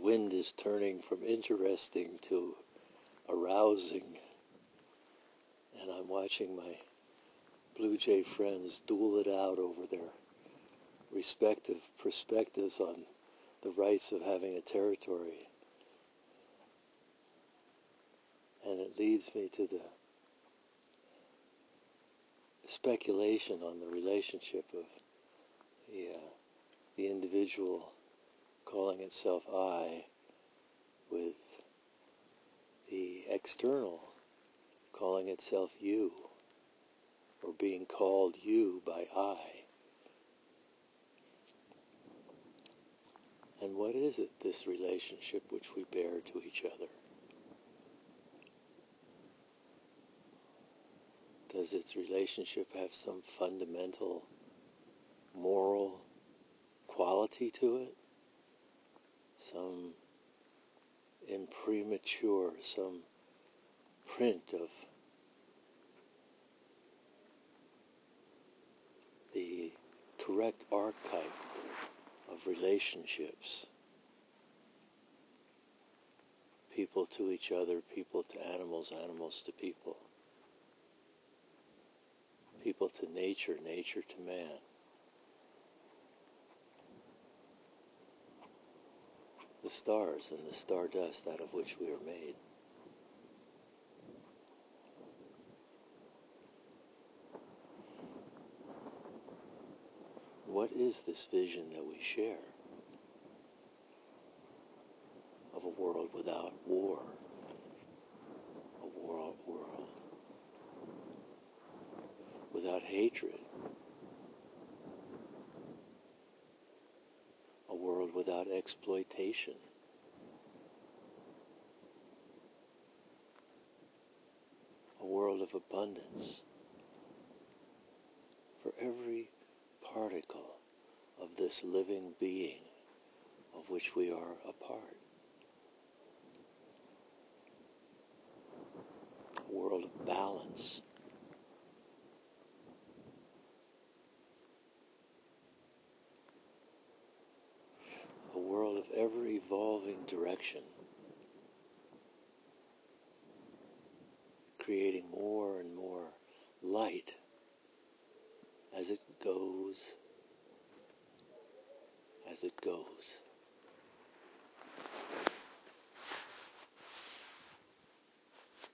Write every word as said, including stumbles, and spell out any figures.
wind is turning from interesting to arousing, and I'm watching my Blue Jay friends duel it out over their respective perspectives on the rights of having a territory. And it leads me to the speculation on the relationship of the, uh, the individual calling itself I with the external calling itself you, or being called you by I. And what is it, this relationship which we bear to each other? Does its relationship have some fundamental moral quality to it? Some imprimatur, some print of the correct archetype of relationships? People to each other, people to animals, animals to people. People to nature, nature to man. The stars and the stardust out of which we are made. What is this vision that we share of a world without war? A world, world without hatred? A world without exploitation? A world of abundance for every particle of this living being of which we are a part. A world of balance. A world of ever-evolving direction, creating more and